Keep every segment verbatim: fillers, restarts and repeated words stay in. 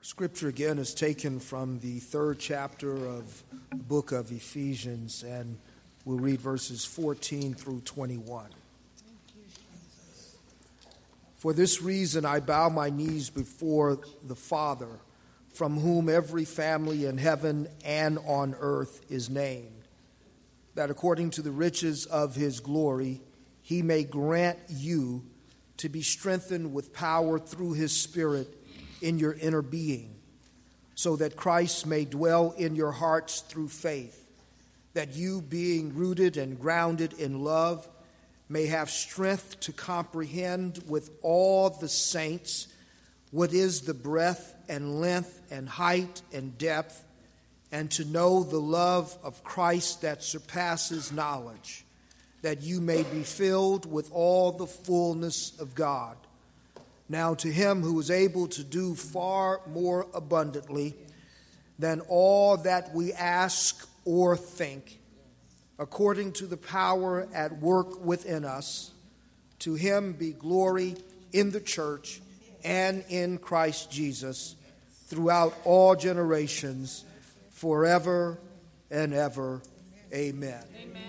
Scripture again is taken from the third chapter of the book of Ephesians, and we'll read verses fourteen through twenty-one. For this reason I bow my knees before the Father, from whom every family in heaven and on earth is named, that according to the riches of his glory he may grant you to be strengthened with power through his Spirit in your inner being, so that Christ may dwell in your hearts through faith, that you, being rooted and grounded in love, may have strength to comprehend with all the saints what is the breadth and length and height and depth, and to know the love of Christ that surpasses knowledge, that you may be filled with all the fullness of God. Now to him who is able to do far more abundantly than all that we ask or think, according to the power at work within us, to him be glory in the church and in Christ Jesus throughout all generations, forever and ever. Amen. Amen.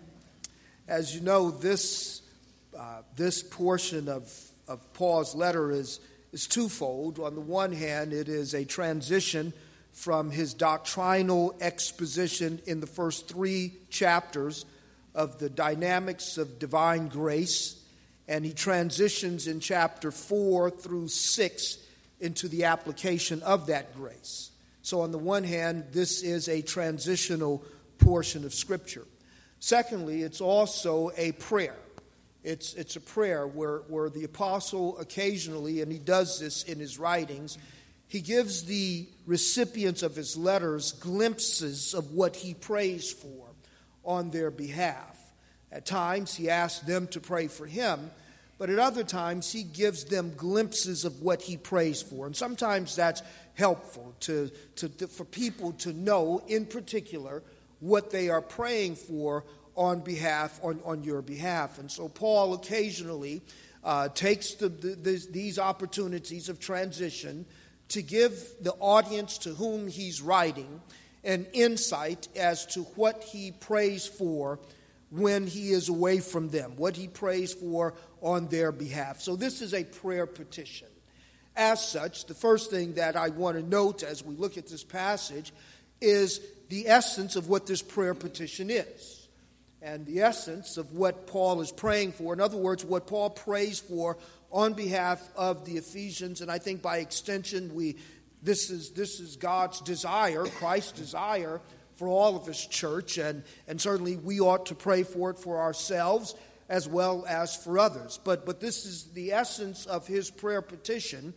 As you know, this uh, this portion of of Paul's letter is, is twofold. On the one hand, it is a transition from his doctrinal exposition in the first three chapters of the dynamics of divine grace, and he transitions in chapter four through six into the application of that grace. So on the one hand, this is a transitional portion of Scripture. Secondly, it's also a prayer. It's it's a prayer where, where the apostle occasionally, and he does this in his writings, he gives the recipients of his letters glimpses of what he prays for on their behalf. At times he asks them to pray for him, but at other times he gives them glimpses of what he prays for. And sometimes that's helpful to, to, to for people to know in particular what they are praying for on behalf, on, on your behalf. And so Paul occasionally uh, takes the, the, the, these opportunities of transition to give the audience to whom he's writing an insight as to what he prays for when he is away from them, what he prays for on their behalf. So this is a prayer petition. As such, the first thing that I want to note as we look at this passage is the essence of what this prayer petition is. And the essence of what Paul is praying for. In other words, what Paul prays for on behalf of the Ephesians. And I think by extension, we this is this is God's desire, Christ's desire for all of his church. And, and certainly we ought to pray for it for ourselves as well as for others. But, but this is the essence of his prayer petition,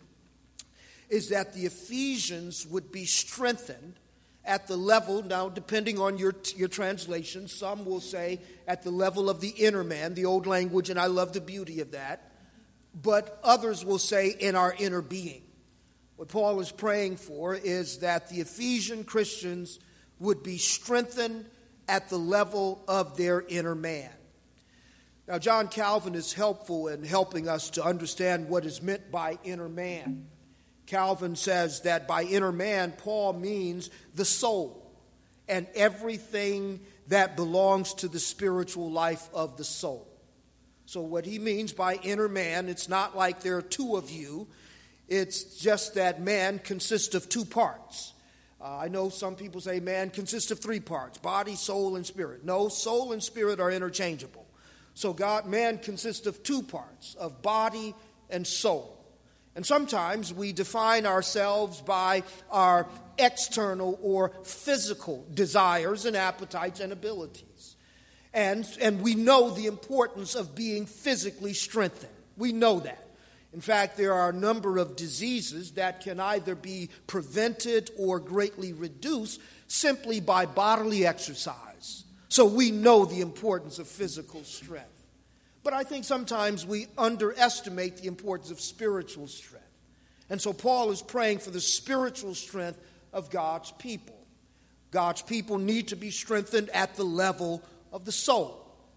is that the Ephesians would be strengthened at the level, now depending on your your translation, some will say at the level of the inner man, the old language, and I love the beauty of that. But others will say in our inner being. What Paul is praying for is that the Ephesian Christians would be strengthened at the level of their inner man. Now, John Calvin is helpful in helping us to understand what is meant by inner man. Calvin says that by inner man, Paul means the soul and everything that belongs to the spiritual life of the soul. So what he means by inner man, it's not like there are two of you. It's just that man consists of two parts. Uh, I know some people say man consists of three parts, body, soul, and spirit. No, soul and spirit are interchangeable. So God, man consists of two parts, of body and soul. And sometimes we define ourselves by our external or physical desires and appetites and abilities. And, and we know the importance of being physically strengthened. We know that. In fact, there are a number of diseases that can either be prevented or greatly reduced simply by bodily exercise. So we know the importance of physical strength. But I think sometimes we underestimate the importance of spiritual strength. And so Paul is praying for the spiritual strength of God's people. God's people need to be strengthened at the level of the soul.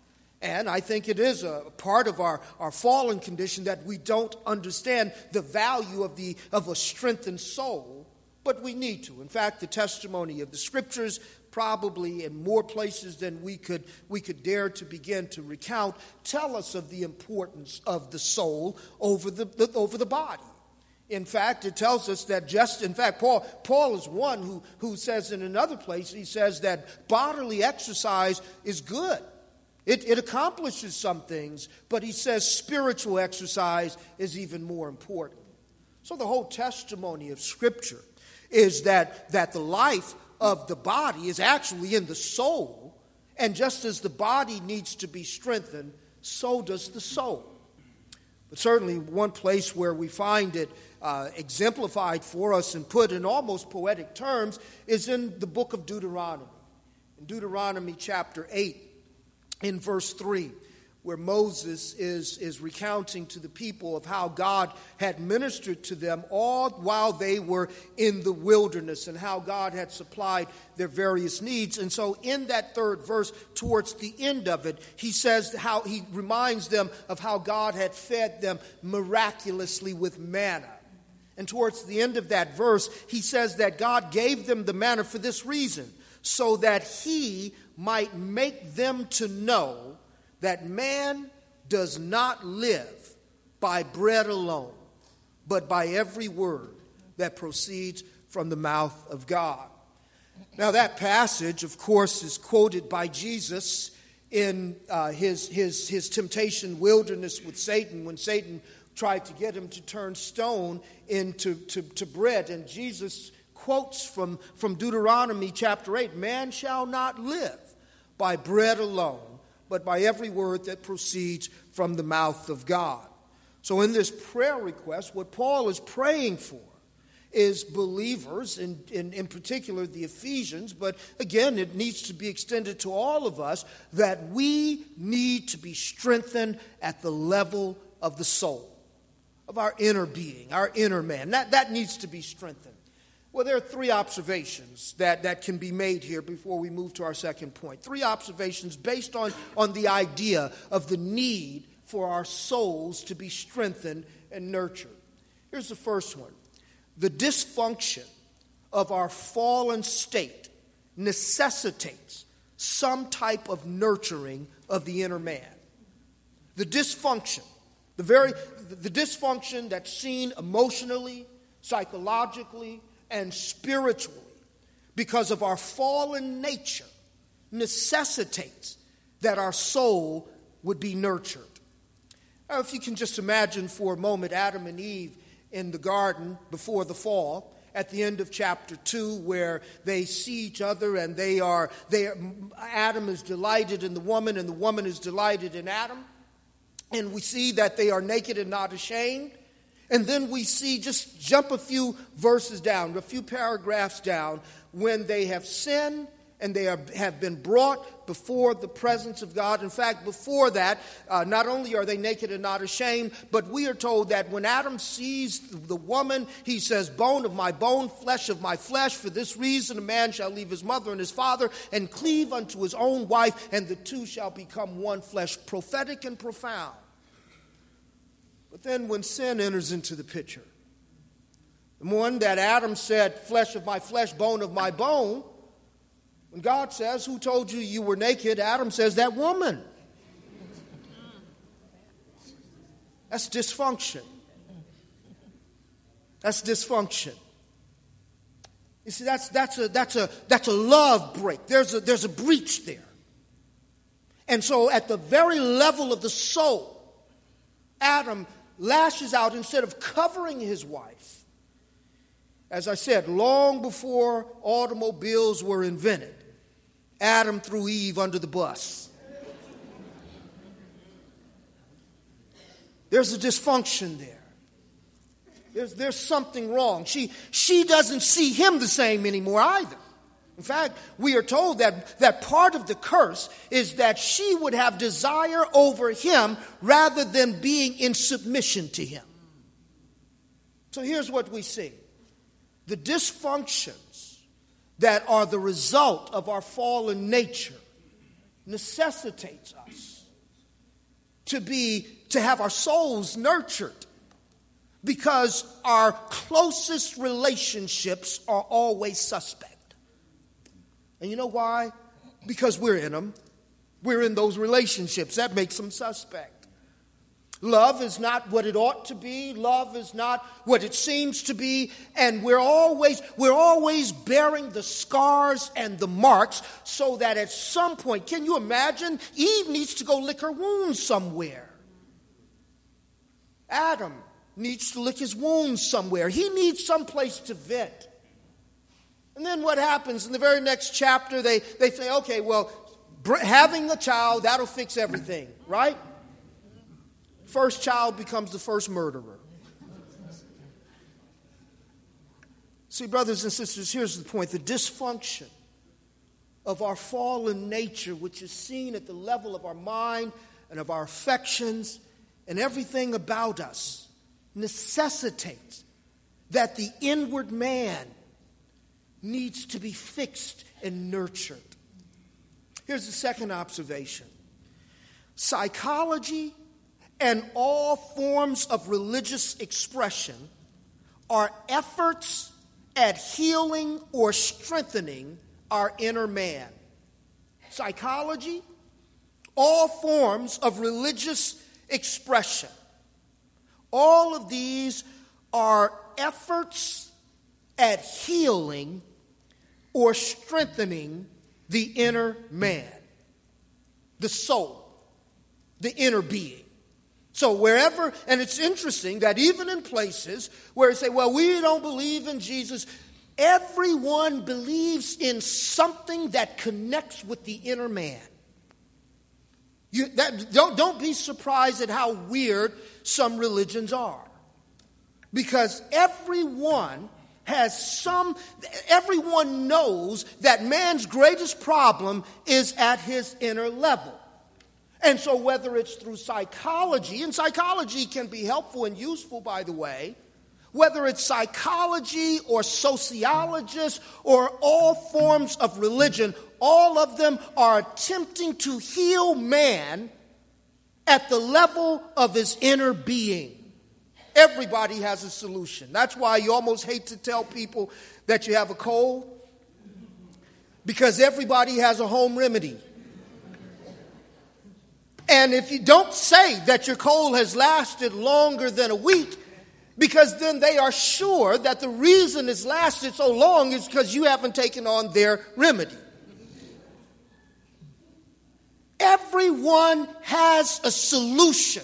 And I think it is a part of our, our fallen condition that we don't understand the value of the of a strengthened soul, but we need to. In fact, the testimony of the Scriptures, probably in more places than we could we could dare to begin to recount, tell us of the importance of the soul over the, the over the body. In fact, it tells us that just, in fact, Paul, Paul is one who, who says in another place, he says that bodily exercise is good. It, it accomplishes some things, but he says spiritual exercise is even more important. So the whole testimony of Scripture is that, that the life of the body is actually in the soul, and just as the body needs to be strengthened, so does the soul. But certainly one place where we find it uh, exemplified for us and put in almost poetic terms is in the book of Deuteronomy. In Deuteronomy chapter eight, in verse three, where Moses is, is recounting to the people of how God had ministered to them all while they were in the wilderness and how God had supplied their various needs. And so in that third verse, towards the end of it, he says how he reminds them of how God had fed them miraculously with manna. And towards the end of that verse, he says that God gave them the manna for this reason, so that he might make them to know that man does not live by bread alone, but by every word that proceeds from the mouth of God. Now that passage, of course, is quoted by Jesus in uh, his, his, his temptation wilderness with Satan, when Satan tried to get him to turn stone into to, to bread. And Jesus quotes from, from Deuteronomy chapter eight, man shall not live by bread alone, but by every word that proceeds from the mouth of God. So in this prayer request, what Paul is praying for is believers, in, in, in particular the Ephesians, but again, it needs to be extended to all of us, that we need to be strengthened at the level of the soul, of our inner being, our inner man. That, that needs to be strengthened. Well, there are three observations that, that can be made here before we move to our second point. Three observations based on, on the idea of the need for our souls to be strengthened and nurtured. Here's the first one. The dysfunction of our fallen state necessitates some type of nurturing of the inner man. The dysfunction, the very the dysfunction that's seen emotionally, psychologically, and spiritually, because of our fallen nature, necessitates that our soul would be nurtured. Now, if you can just imagine for a moment Adam and Eve in the garden before the fall, at the end of chapter two, where they see each other and they are, they are, Adam is delighted in the woman and the woman is delighted in Adam. And we see that they are naked and not ashamed. And then we see, just jump a few verses down, a few paragraphs down, when they have sinned and they are, have been brought before the presence of God. In fact, before that, uh, not only are they naked and not ashamed, but we are told that when Adam sees the woman, he says, bone of my bone, flesh of my flesh. For this reason, a man shall leave his mother and his father and cleave unto his own wife, and the two shall become one flesh. Prophetic and profound. But then when sin enters into the picture, the one that Adam said, flesh of my flesh, bone of my bone, when God says, who told you you were naked? Adam says, that woman. That's dysfunction. That's dysfunction. You see, that's that's a that's a that's a love break. There's a there's a breach there. And so at the very level of the soul, Adam lashes out instead of covering his wife. As I said, long before automobiles were invented, Adam threw Eve under the bus. There's a dysfunction there. There's, there's something wrong. She, she doesn't see him the same anymore either. In fact, we are told that, that part of the curse is that she would have desire over him rather than being in submission to him. So here's what we see. The dysfunctions that are the result of our fallen nature necessitates us to be, to have our souls nurtured, because our closest relationships are always suspect. And you know why? Because we're in them. We're in those relationships. That makes them suspect. Love is not what it ought to be. Love is not what it seems to be. And we're always, we're always bearing the scars and the marks, so that at some point, can you imagine? Eve needs to go lick her wounds somewhere. Adam needs to lick his wounds somewhere. He needs someplace to vent. And then what happens in the very next chapter? They, they say, okay, well, having a child, that'll fix everything, right? First child becomes the first murderer. See, brothers and sisters, here's the point. The dysfunction of our fallen nature, which is seen at the level of our mind and of our affections and everything about us, necessitates that the inward man needs to be fixed and nurtured. Here's the second observation. Psychology and all forms of religious expression are efforts at healing or strengthening our inner man. Psychology, all forms of religious expression, all of these are efforts at healing or strengthening the inner man, the soul, the inner being. So wherever, and it's interesting that even in places where they say, well, we don't believe in Jesus, everyone believes in something that connects with the inner man. You, that, don't, don't be surprised at how weird some religions are. Because everyone has some, everyone knows that man's greatest problem is at his inner level. And so whether it's through psychology, and psychology can be helpful and useful, by the way, whether it's psychology or sociologists or all forms of religion, all of them are attempting to heal man at the level of his inner being. Everybody has a solution. That's why you almost hate to tell people that you have a cold, because everybody has a home remedy. And if you don't say that your cold has lasted longer than a week, because then they are sure that the reason it's lasted so long is because you haven't taken on their remedy. Everyone has a solution.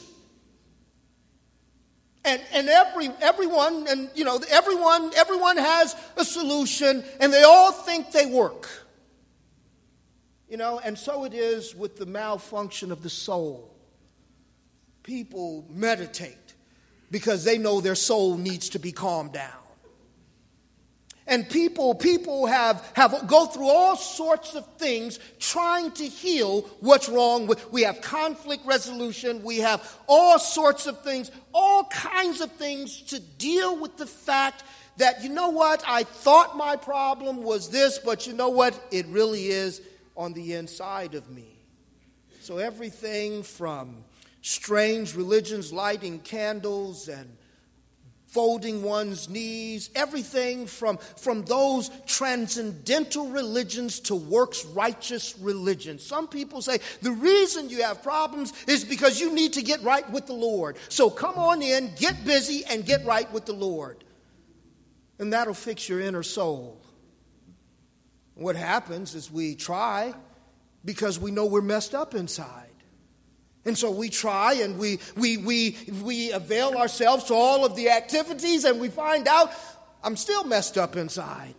And and every everyone and you know everyone everyone has a solution, and they all think they work. You know, and so it is with the malfunction of the soul. People meditate because they know their soul needs to be calmed down. And people, people have, have go through all sorts of things trying to heal what's wrong with. We have conflict resolution. We have all sorts of things, all kinds of things to deal with the fact that, you know what, I thought my problem was this, but you know what, it really is on the inside of me. So everything from strange religions, lighting candles and folding one's knees, everything from, from those transcendental religions to works righteous religions. Some people say the reason you have problems is because you need to get right with the Lord. So come on in, get busy, and get right with the Lord. And that'll fix your inner soul. What happens is we try because we know we're messed up inside. And so we try and we we we we avail ourselves to all of the activities, and we find out I'm still messed up inside.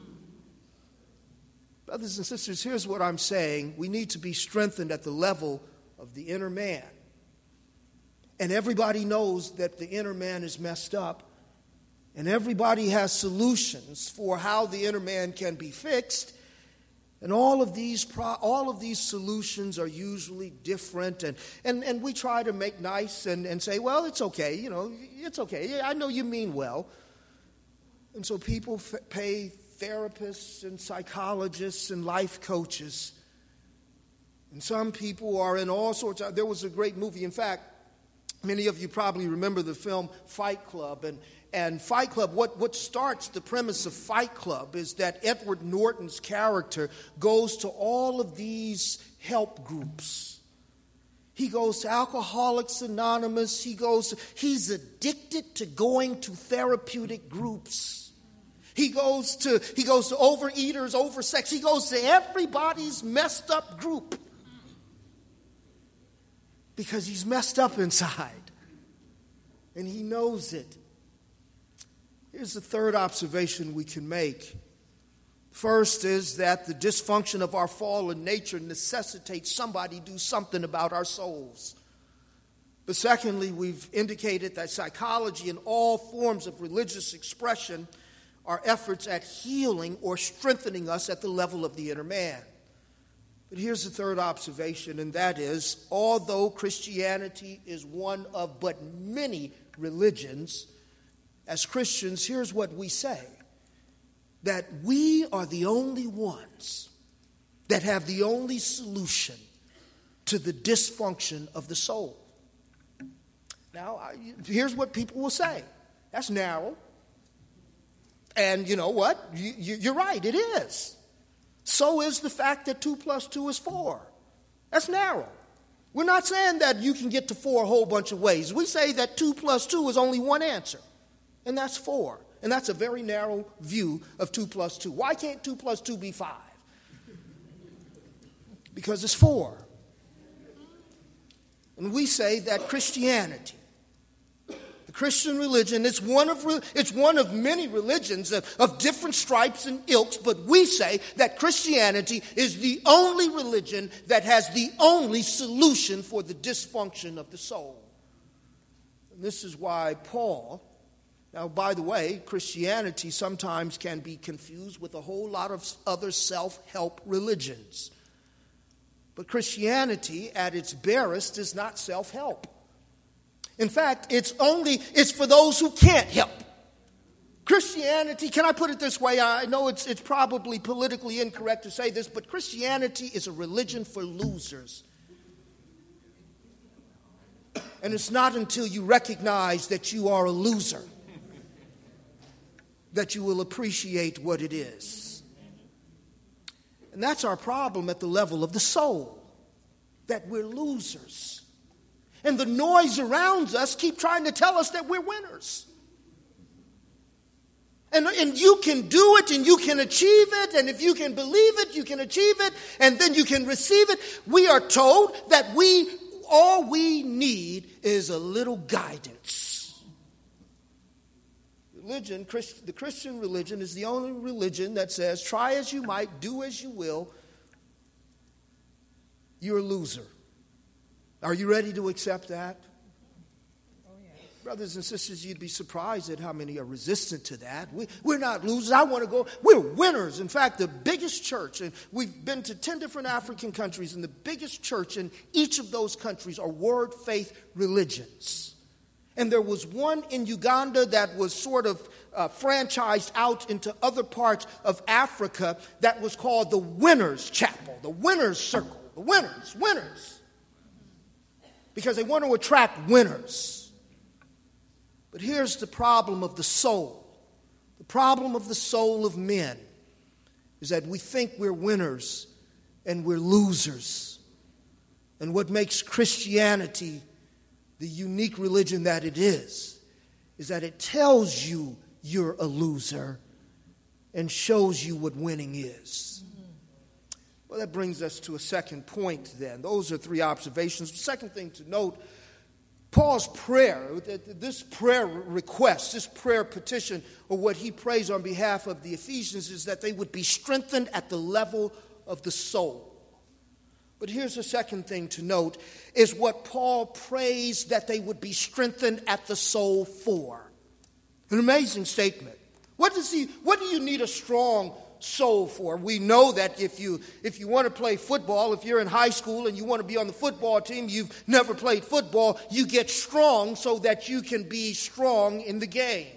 Brothers and sisters, here's what I'm saying. We need to be strengthened at the level of the inner man. And everybody knows that the inner man is messed up. And everybody has solutions for how the inner man can be fixed. And all of these pro- all of these solutions are usually different. And, and, and we try to make nice and, and say, well, it's okay. You know, it's okay. I know you mean well. And so people f- pay therapists and psychologists and life coaches. And some people are in all sorts of, there was a great movie. In fact, many of you probably remember the film Fight Club. And, and Fight Club, what, what starts the premise of Fight Club is that Edward Norton's character goes to all of these help groups. He goes to Alcoholics Anonymous. He goes, to, he's addicted to going to therapeutic groups. He goes to, he goes to overeaters, oversex. He goes to everybody's messed up group. Because he's messed up inside. And he knows it. Here's the third observation we can make. First is that the dysfunction of our fallen nature necessitates somebody do something about our souls. But secondly, we've indicated that psychology and all forms of religious expression are efforts at healing or strengthening us at the level of the inner man. But here's the third observation, and that is, although Christianity is one of but many religions, as Christians, here's what we say, that we are the only ones that have the only solution to the dysfunction of the soul. Now, here's what people will say. That's narrow. And you know what? You, you, you're right, it is. So is the fact that two plus two is four. That's narrow. We're not saying that you can get to four a whole bunch of ways. We say that two plus two is only one answer, and that's four. And that's a very narrow view of two plus two. Why can't two plus two be five? Because it's four. And we say that Christianity, Christian religion, it's one of it's one of many religions of, of different stripes and ilks, but we say that Christianity is the only religion that has the only solution for the dysfunction of the soul. And this is why Paul, now by the way, Christianity sometimes can be confused with a whole lot of other self-help religions. But Christianity at its barest is not self-help. In fact, it's only, it's for those who can't help. Christianity, can I put it this way? I know it's, it's probably politically incorrect to say this, but Christianity is a religion for losers. And it's not until you recognize that you are a loser that you will appreciate what it is. And that's our problem at the level of the soul, that we're losers. And the noise around us keep trying to tell us that we're winners. And, and you can do it and you can achieve it. And if you can believe it, you can achieve it. And then you can receive it. We are told that we all we need is a little guidance. Religion, Christ, the Christian religion is the only religion that says, try as you might, do as you will, you're a loser. Are you ready to accept that? Oh, yeah. Brothers and sisters, you'd be surprised at how many are resistant to that. We, we're not losers. I want to go. We're winners. In fact, the biggest church, and we've been to ten different African countries, and the biggest church in each of those countries are word faith religions. And there was one in Uganda that was sort of uh, franchised out into other parts of Africa that was called the Winners Chapel, the Winners Circle, the winners, winners. Because they want to attract winners. But here's the problem of the soul. The problem of the soul of men is that we think we're winners and we're losers. And what makes Christianity the unique religion that it is, is that it tells you you're a loser and shows you what winning is. Well, that brings us to a second point then. Those are three observations. The second thing to note, Paul's prayer, this prayer request, this prayer petition, or what he prays on behalf of the Ephesians, is that they would be strengthened at the level of the soul. But here's the second thing to note, is what Paul prays that they would be strengthened at the soul for. An amazing statement. What does he, what do you need a strong soul for? We know that if you if you want to play football, if you're in high school and you want to be on the football team, you've never played football, you get strong so that you can be strong in the game.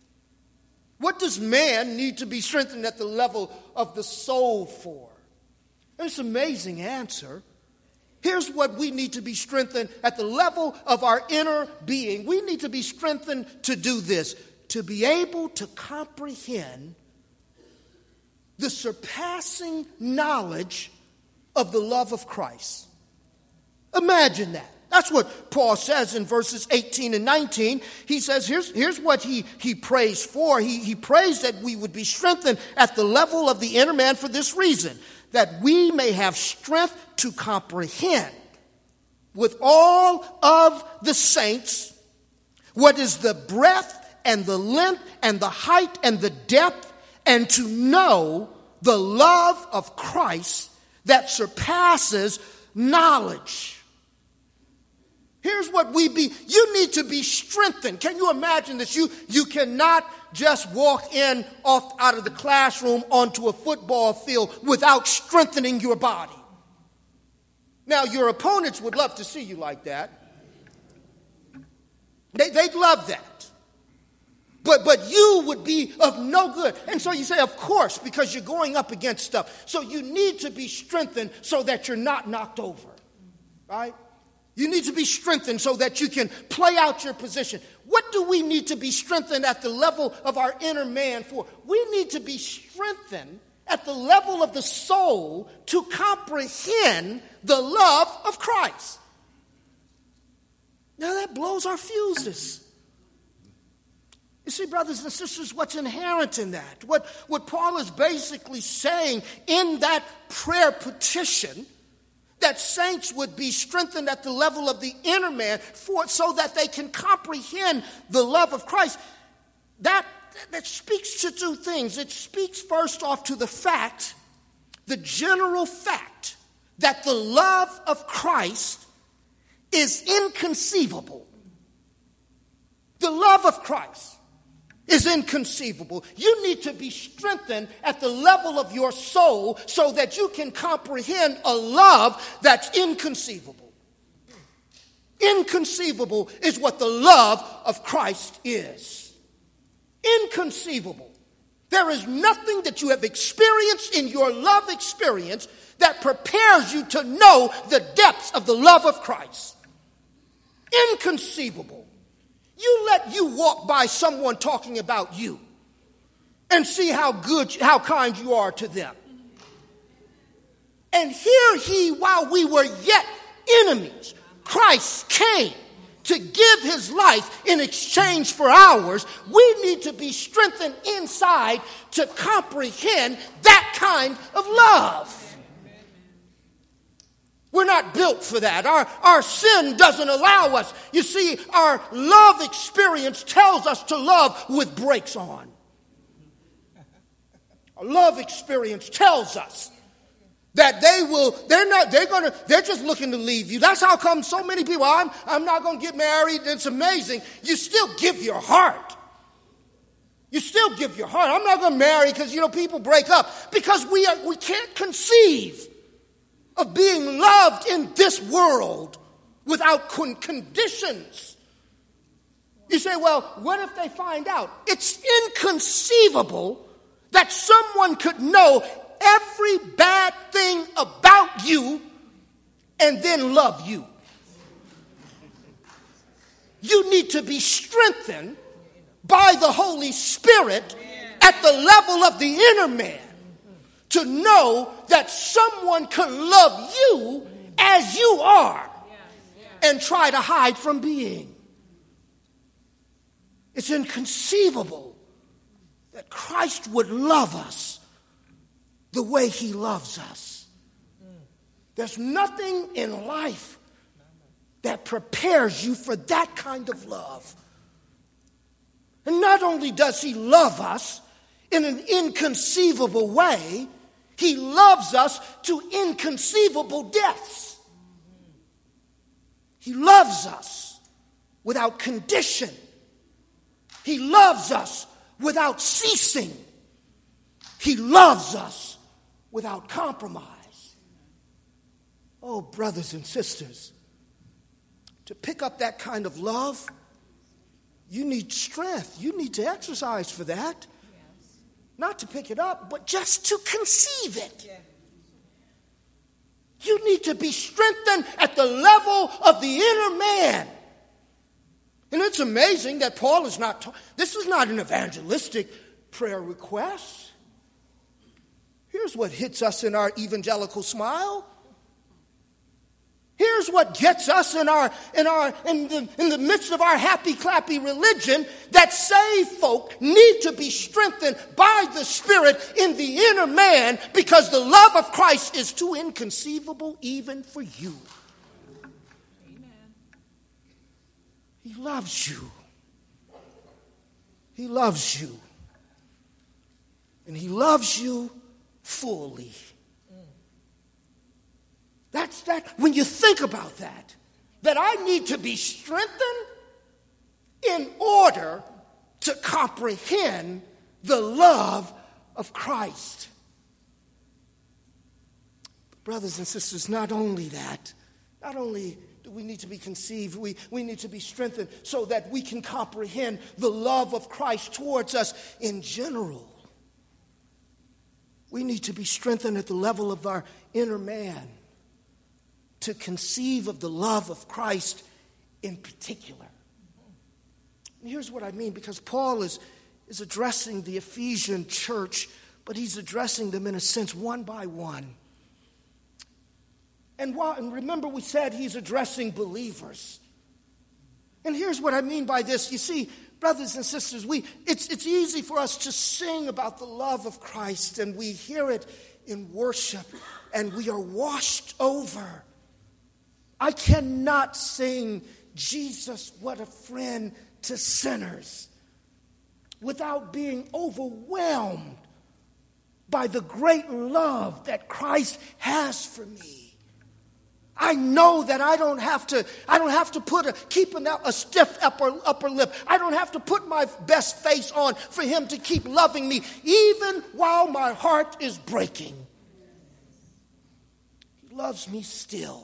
What does man need to be strengthened at the level of the soul for? And it's an amazing answer. Here's what we need to be strengthened at the level of our inner being. We need to be strengthened to do this, to be able to comprehend the surpassing knowledge of the love of Christ. Imagine that. That's what Paul says in verses eighteen and nineteen. He says, here's, here's what he, he prays for. He, he prays that we would be strengthened at the level of the inner man for this reason, that we may have strength to comprehend with all of the saints what is the breadth and the length and the height and the depth, and to know the love of Christ that surpasses knowledge. Here's what we be. You need to be strengthened. Can you imagine this? You, you cannot just walk in off out of the classroom onto a football field without strengthening your body. Now, your opponents would love to see you like that. They, they'd love that. But, but you would be of no good. And so you say, of course, because you're going up against stuff. So you need to be strengthened so that you're not knocked over. Right? You need to be strengthened so that you can play out your position. What do we need to be strengthened at the level of our inner man for? We need to be strengthened at the level of the soul to comprehend the love of Christ. Now that blows our fuses. You see, brothers and sisters, what's inherent in that? What, what Paul is basically saying in that prayer petition, that saints would be strengthened at the level of the inner man for so that they can comprehend the love of Christ. That, that speaks to two things. It speaks first off to the fact, the general fact, that the love of Christ is inconceivable. The love of Christ is inconceivable. You need to be strengthened at the level of your soul so that you can comprehend a love that's inconceivable. Inconceivable is what the love of Christ is. Inconceivable. There is nothing that you have experienced in your love experience that prepares you to know the depths of the love of Christ. Inconceivable. You let you walk by someone talking about you and see how good, how kind you are to them. And here he, while we were yet enemies, Christ came to give his life in exchange for ours. We need to be strengthened inside to comprehend that kind of love. We're not built for that. Our, our sin doesn't allow us. You see, our love experience tells us to love with brakes on. Our love experience tells us that they will, they're not, they're gonna, they're just looking to leave you. That's how come so many people, I'm, I'm not gonna get married. It's amazing. You still give your heart. You still give your heart. I'm not gonna marry because, you know, people break up because we are, we can't conceive of being loved in this world without con- conditions. You say, well, what if they find out? It's inconceivable that someone could know every bad thing about you and then love you. You need to be strengthened by the Holy Spirit at the level of the inner man, to know that someone can love you as you are and try to hide from being. It's inconceivable that Christ would love us the way he loves us. There's nothing in life that prepares you for that kind of love. And not only does he love us in an inconceivable way, he loves us to inconceivable depths. He loves us without condition. He loves us without ceasing. He loves us without compromise. Oh, brothers and sisters, to pick up that kind of love, you need strength. You need to exercise for that. Not to pick it up, but just to conceive it. You need to be strengthened at the level of the inner man. And it's amazing that Paul is not, ta- this is not an evangelistic prayer request. Here's what hits us in our evangelical smile. Here's what gets us in our in our in the in the midst of our happy clappy religion, that saved folk need to be strengthened by the Spirit in the inner man, because the love of Christ is too inconceivable even for you. Amen. He loves you. He loves you. And he loves you fully. That's that. When you think about that, that I need to be strengthened in order to comprehend the love of Christ. Brothers and sisters, not only that, not only do we need to be conceived, we, we need to be strengthened so that we can comprehend the love of Christ towards us in general. We need to be strengthened at the level of our inner man to conceive of the love of Christ in particular. And here's what I mean, because Paul is, is addressing the Ephesian church, but he's addressing them in a sense one by one. And, while, and remember we said he's addressing believers. And here's what I mean by this. You see, brothers and sisters, we it's, it's easy for us to sing about the love of Christ, and we hear it in worship, and we are washed over. I cannot sing Jesus, what a friend to sinners, without being overwhelmed by the great love that Christ has for me. I know that I don't have to, I don't have to put a, keep a, a stiff upper, upper lip. I don't have to put my best face on for him to keep loving me, even while my heart is breaking. He loves me still.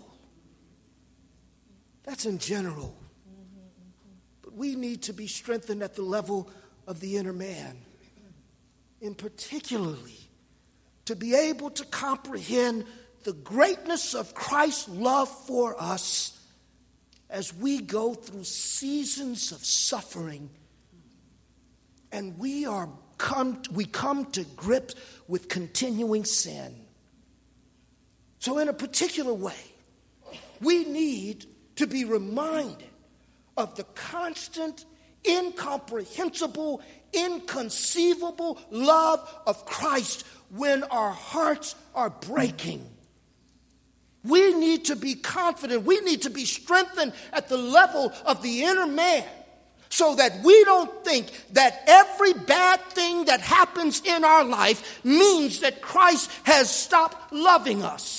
That's in general. But we need to be strengthened at the level of the inner man, in particularly to be able to comprehend the greatness of Christ's love for us as we go through seasons of suffering, and we are come we come to grips with continuing sin. So in a particular way, we need to be reminded of the constant, incomprehensible, inconceivable love of Christ when our hearts are breaking. We need to be confident. We need to be strengthened at the level of the inner man, so that we don't think that every bad thing that happens in our life means that Christ has stopped loving us.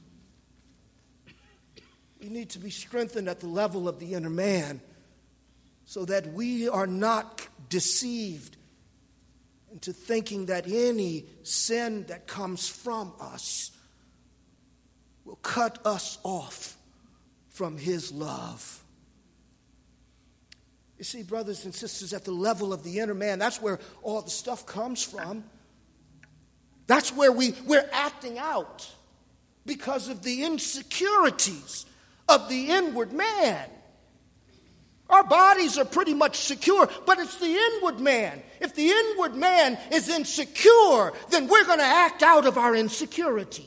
We need to be strengthened at the level of the inner man, so that we are not deceived into thinking that any sin that comes from us will cut us off from his love. You see, brothers and sisters, at the level of the inner man, that's where all the stuff comes from. That's where we, we're acting out because of the insecurities of the inward man. Our bodies are pretty much secure, but it's the inward man. If the inward man is insecure, then we're going to act out of our insecurity.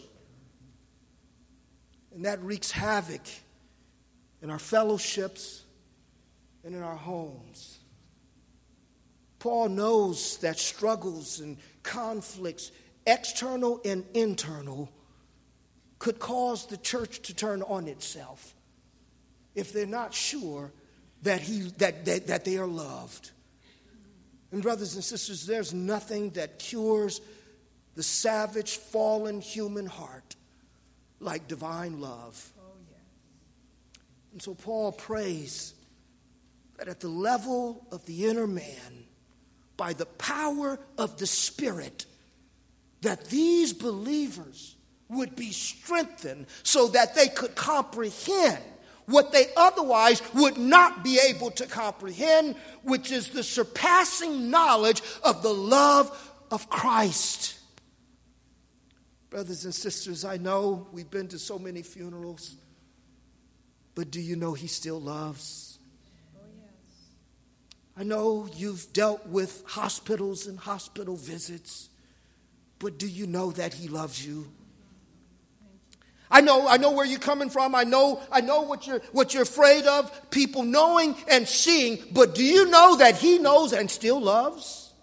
And that wreaks havoc in our fellowships and in our homes. Paul knows that struggles and conflicts, external and internal, could cause the church to turn on itself if they're not sure that he that, that, that they are loved. And brothers and sisters, there's nothing that cures the savage, fallen human heart like divine love. Oh, yeah. And so Paul prays that at the level of the inner man, by the power of the Spirit, that these believers would be strengthened so that they could comprehend what they otherwise would not be able to comprehend, which is the surpassing knowledge of the love of Christ. Brothers and sisters, I know we've been to so many funerals, but do you know he still loves? Oh, yes. I know you've dealt with hospitals and hospital visits, but do you know that he loves you? I know, I know where you're coming from. I know, I know what you're, what you're afraid of, people knowing and seeing, but do you know that he knows and still loves?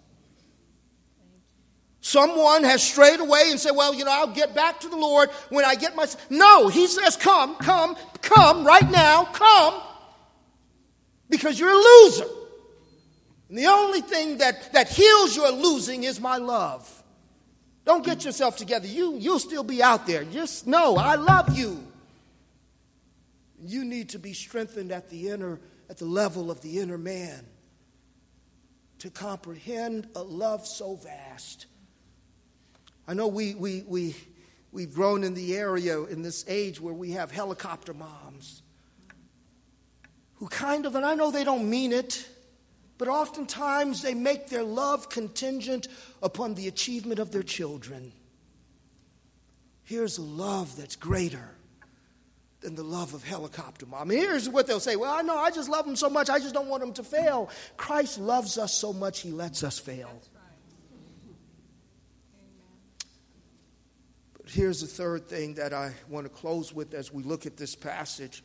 Someone has strayed away and said, well, you know, I'll get back to the Lord when I get my... No, he says, come, come, come right now, come, because you're a loser. And the only thing that, that heals your losing is my love. Don't get yourself together. You, you'll still be out there. Just know I love you. You need to be strengthened at the inner, at the level of the inner man to comprehend a love so vast. I know we, we, we, we've grown in the area in this age where we have helicopter moms who kind of, and I know they don't mean it, but oftentimes they make their love contingent upon the achievement of their children. Here's a love that's greater than the love of helicopter mom. I mean, here's what they'll say. Well, I know, I just love them so much, I just don't want them to fail. Christ loves us so much, he lets us fail. That's right. Amen. But here's the third thing that I want to close with as we look at this passage.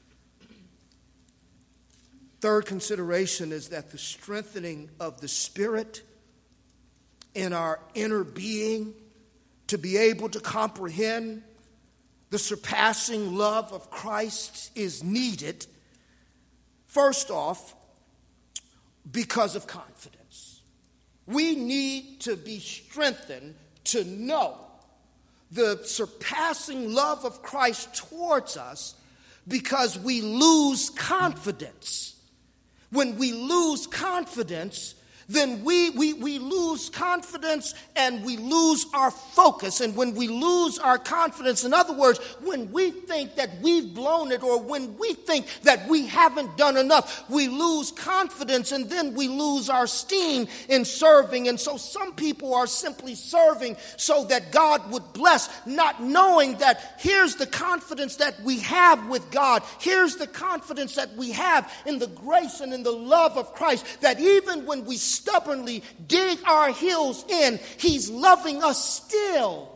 Third consideration is that the strengthening of the Spirit in our inner being to be able to comprehend the surpassing love of Christ is needed, first off, because of confidence. We need to be strengthened to know the surpassing love of Christ towards us because we lose confidence. When we lose confidence, then we, we, we lose confidence and we lose our focus. And when we lose our confidence, in other words, when we think that we've blown it or when we think that we haven't done enough, we lose confidence and then we lose our steam in serving. And so some people are simply serving so that God would bless, not knowing that here's the confidence that we have with God. Here's the confidence that we have in the grace and in the love of Christ, that even when we stubbornly dig our heels in, he's loving us still.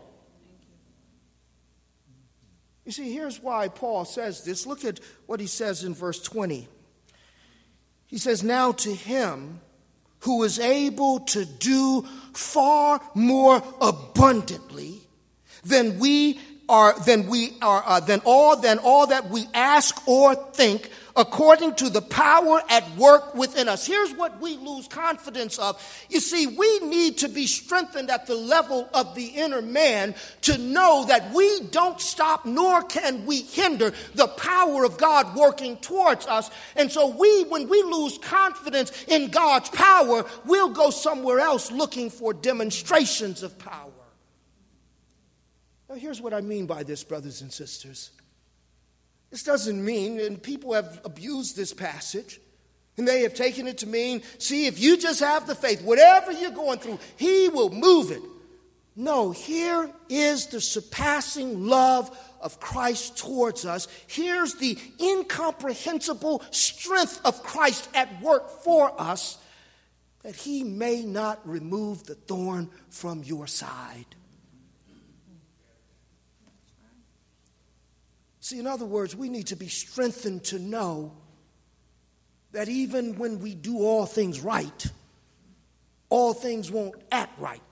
You see, here's why Paul says this. Look at what he says in verse twenty. He says, now to him who is able to do far more abundantly than we are, than we are, uh, than all, than all that we ask or think, according to the power at work within us. Here's what we lose confidence of. You see, we need to be strengthened at the level of the inner man to know that we don't stop nor can we hinder the power of God working towards us. And so we, when we lose confidence in God's power, we'll go somewhere else looking for demonstrations of power. Now, here's what I mean by this, brothers and sisters. This doesn't mean, and people have abused this passage, and they have taken it to mean, see, if you just have the faith, whatever you're going through, he will move it. No, here is the surpassing love of Christ towards us. Here's the incomprehensible strength of Christ at work for us, that he may not remove the thorn from your side. See, in other words, we need to be strengthened to know that even when we do all things right, all things won't act right.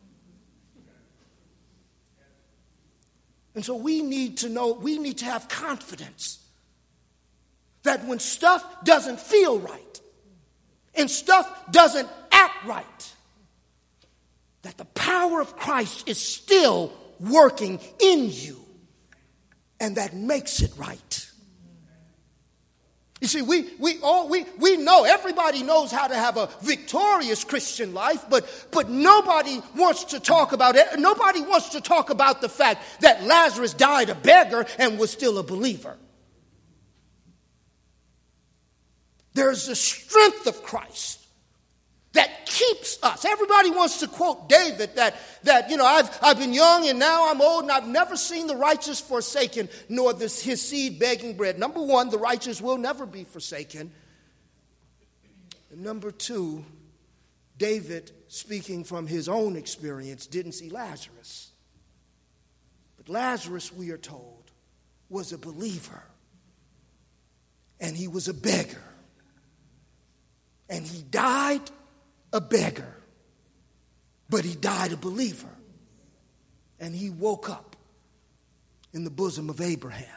And so we need to know, we need to have confidence that when stuff doesn't feel right and stuff doesn't act right, that the power of Christ is still working in you. And that makes it right. You see, we we all we we know, everybody knows how to have a victorious Christian life, but but nobody wants to talk about it. Nobody wants to talk about the fact that Lazarus died a beggar and was still a believer. There's the strength of Christ that keeps us. Everybody wants to quote David that, that you know, I've, I've been young and now I'm old and I've never seen the righteous forsaken, nor this, his seed begging bread. Number one, the righteous will never be forsaken. And number two, David, speaking from his own experience, didn't see Lazarus. But Lazarus, we are told, was a believer. And he was a beggar. And he died a beggar. But he died a believer. And he woke up in the bosom of Abraham.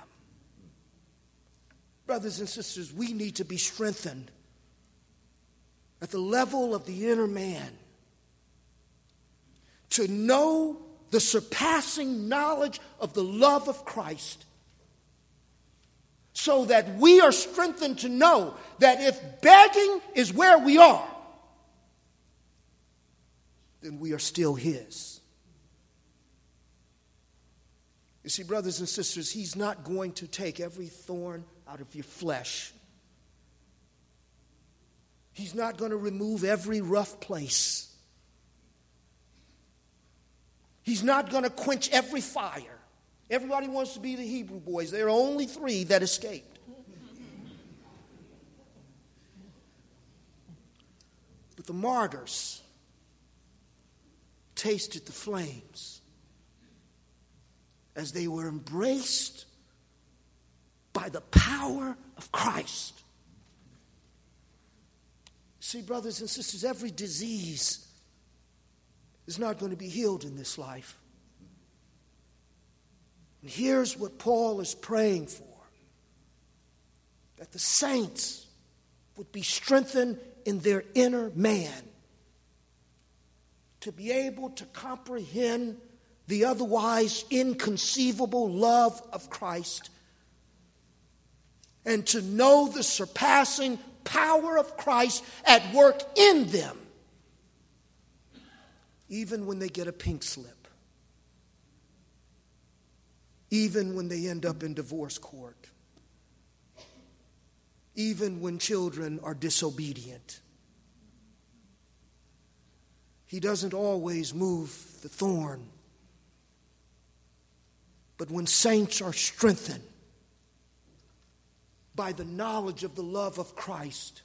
Brothers and sisters, we need to be strengthened at the level of the inner man to know the surpassing knowledge of the love of Christ, so that we are strengthened to know that if begging is where we are, then we are still his. You see, brothers and sisters, he's not going to take every thorn out of your flesh. He's not going to remove every rough place. He's not going to quench every fire. Everybody wants to be the Hebrew boys. There are only three that escaped. But the martyrs tasted the flames as they were embraced by the power of Christ. See, brothers and sisters, every disease is not going to be healed in this life. And here's what Paul is praying for: that the saints would be strengthened in their inner man to be able to comprehend the otherwise inconceivable love of Christ and to know the surpassing power of Christ at work in them, even when they get a pink slip. Even when they end up in divorce court. Even when children are disobedient. He doesn't always move the thorn. But when saints are strengthened by the knowledge of the love of Christ,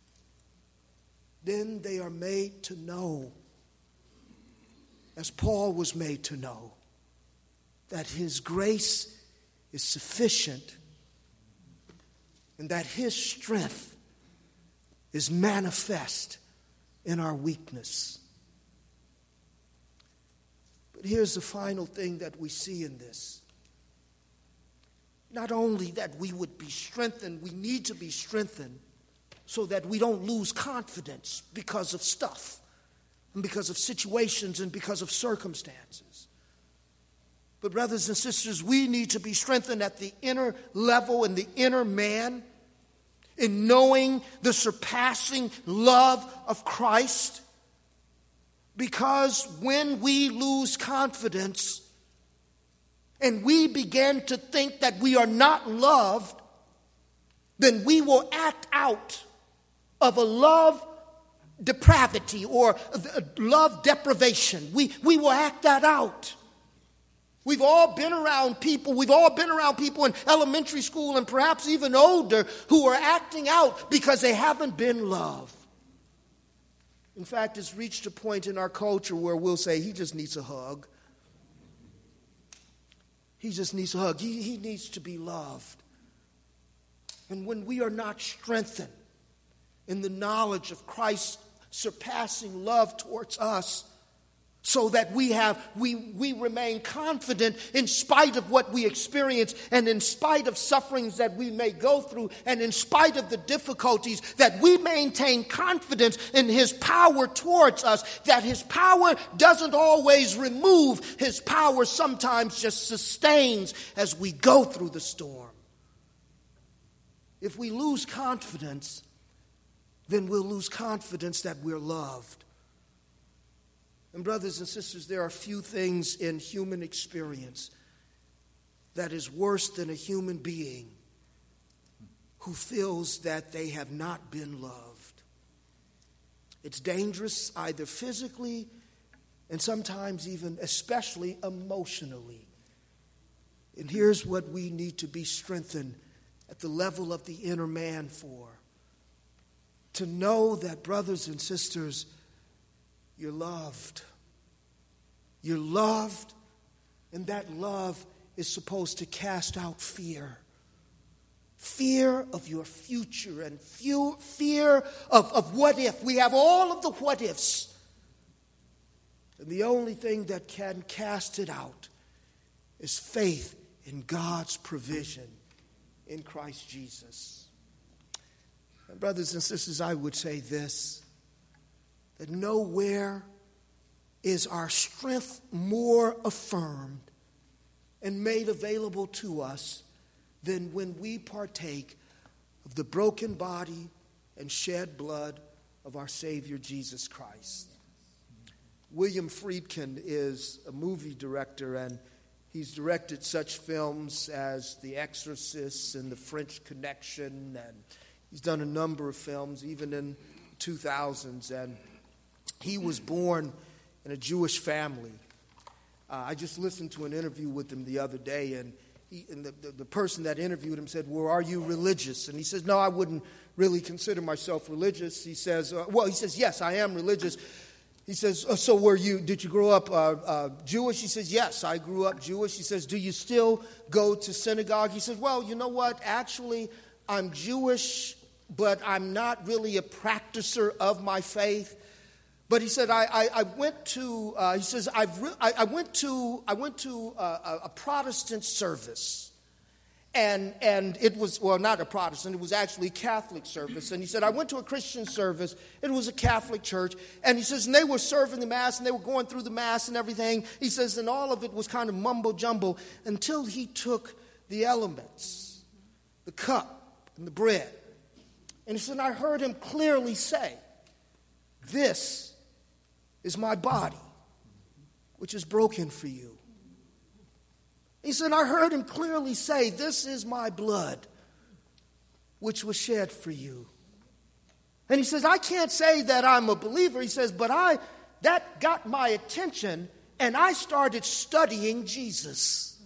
then they are made to know, as Paul was made to know, that his grace is sufficient and that his strength is manifest in our weakness. But here's the final thing that we see in this. Not only that we would be strengthened, we need to be strengthened so that we don't lose confidence because of stuff and because of situations and because of circumstances. But brothers and sisters, we need to be strengthened at the inner level and the inner man in knowing the surpassing love of Christ. Because when we lose confidence and we begin to think that we are not loved, then we will act out of a love depravity or a love deprivation. We, we will act that out. We've all been around people, we've all been around people in elementary school and perhaps even older who are acting out because they haven't been loved. In fact, it's reached a point in our culture where we'll say, he just needs a hug. He just needs a hug. He, he needs to be loved. And when we are not strengthened in the knowledge of Christ's surpassing love towards us, so that we have we we remain confident in spite of what we experience and in spite of sufferings that we may go through and in spite of the difficulties, that we maintain confidence in his power towards us, that his power doesn't always remove, his power sometimes just sustains as we go through the storm. If we lose confidence, then we'll lose confidence that we're loved. And brothers and sisters, there are few things in human experience that is worse than a human being who feels that they have not been loved. It's dangerous either physically and sometimes even especially emotionally. And here's what we need to be strengthened at the level of the inner man for. To know that, brothers and sisters, you're loved. You're loved, and that love is supposed to cast out fear. Fear of your future and few, fear of, of what if. We have all of the what ifs. And the only thing that can cast it out is faith in God's provision in Christ Jesus. And brothers and sisters, I would say this, that nowhere is our strength more affirmed and made available to us than when we partake of the broken body and shed blood of our Savior Jesus Christ. William Friedkin is a movie director, and he's directed such films as The Exorcist and The French Connection, and he's done a number of films, even in two thousands, and he was born in a Jewish family. Uh, I just listened to an interview with him the other day, and, he, and the, the, the person that interviewed him said, well, are you religious? And he says, no, I wouldn't really consider myself religious. He says, uh, well, he says, yes, I am religious. He says, oh, so were you, did you grow up uh, uh, Jewish? He says, yes, I grew up Jewish. He says, do you still go to synagogue? He says, well, you know what, actually, I'm Jewish, but I'm not really a practicer of my faith. But he said, I, I, I went to, uh, he says, I've re- I, I went to, I went to a, a Protestant service. And and it was, well, not a Protestant, it was actually Catholic service. And he said, I went to a Christian service, it was a Catholic church. And he says, and they were serving the Mass, and they were going through the Mass and everything. He says, and all of it was kind of mumbo-jumbo until he took the elements, the cup and the bread. And he said, I heard him clearly say, this is my body, which is broken for you. He said, I heard him clearly say, this is my blood, which was shed for you. And he says, I can't say that I'm a believer. He says, but I, that got my attention, and I started studying Jesus.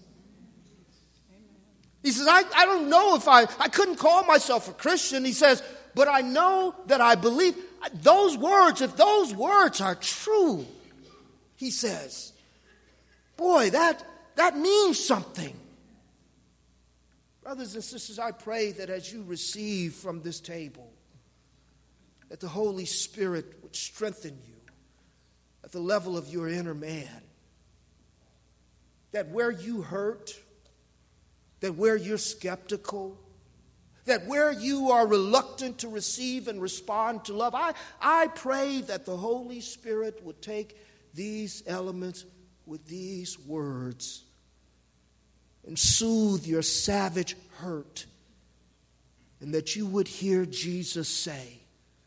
He says, I, I don't know if I, I couldn't call myself a Christian. He says, but I know that I believe. Those words, if those words are true, he says, boy, that, that means something. Brothers and sisters, I pray that as you receive from this table, that the Holy Spirit would strengthen you at the level of your inner man. That where you hurt, that where you're skeptical, that where you are reluctant to receive and respond to love, I, I pray that the Holy Spirit would take these elements with these words and soothe your savage hurt, and that you would hear Jesus say,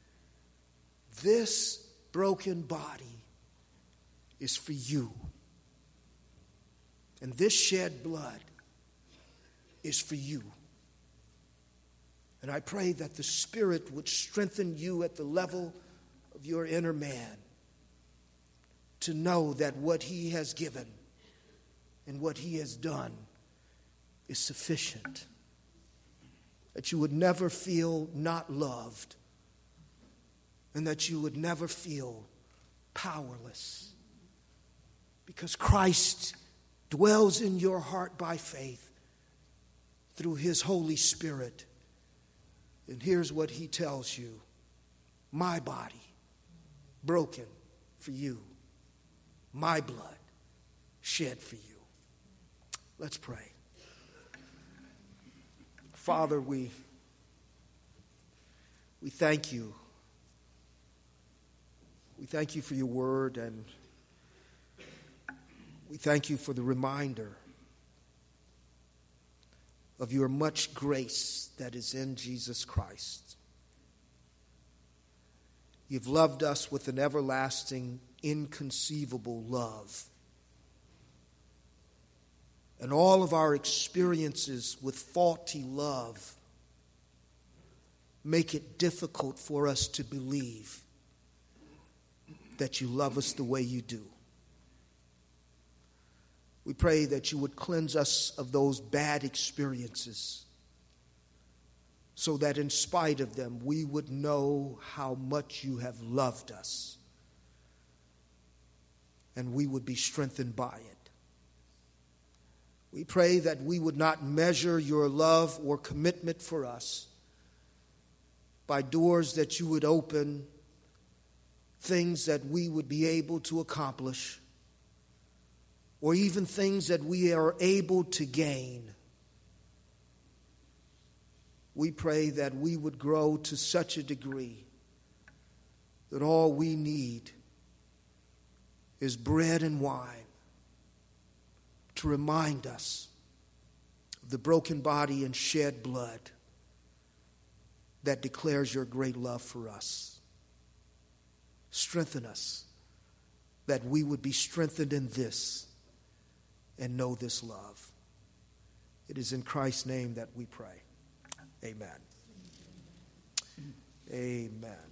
this broken body is for you, and this shed blood is for you. And I pray that the Spirit would strengthen you at the level of your inner man to know that what He has given and what He has done is sufficient. That you would never feel not loved, and that you would never feel powerless, because Christ dwells in your heart by faith through His Holy Spirit. And here's what He tells you: my body broken for you, my blood shed for you. Let's pray. Father, we, we thank you. We thank you for your word, and we thank you for the reminder of your much grace that is in Jesus Christ. You've loved us with an everlasting, inconceivable love. And all of our experiences with faulty love make it difficult for us to believe that you love us the way you do. We pray that you would cleanse us of those bad experiences so that in spite of them, we would know how much you have loved us and we would be strengthened by it. We pray that we would not measure your love or commitment for us by doors that you would open, things that we would be able to accomplish, or even things that we are able to gain. We pray that we would grow to such a degree that all we need is bread and wine to remind us of the broken body and shed blood that declares your great love for us. Strengthen us that we would be strengthened in this and know this love. It is in Christ's name that we pray. Amen. Amen.